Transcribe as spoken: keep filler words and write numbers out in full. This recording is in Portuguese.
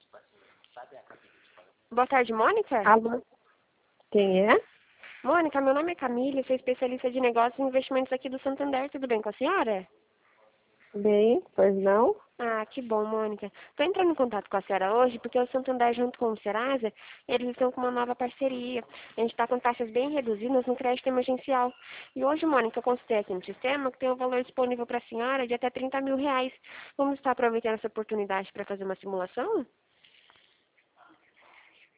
Boa tarde, Mônica. Alô? Quem é? Mônica, meu nome é Camila, sou especialista de negócios e investimentos aqui do Santander. Tudo bem com a senhora? Bem, pois não? Ah, que bom, Mônica. Estou entrando em contato com a senhora hoje porque o Santander, junto com o Serasa, eles estão com uma nova parceria. A gente está com taxas bem reduzidas no crédito emergencial. E hoje, Mônica, eu consultei aqui no sistema que tem um valor disponível para a senhora de até trinta mil reais. Vamos estar aproveitando essa oportunidade para fazer uma simulação?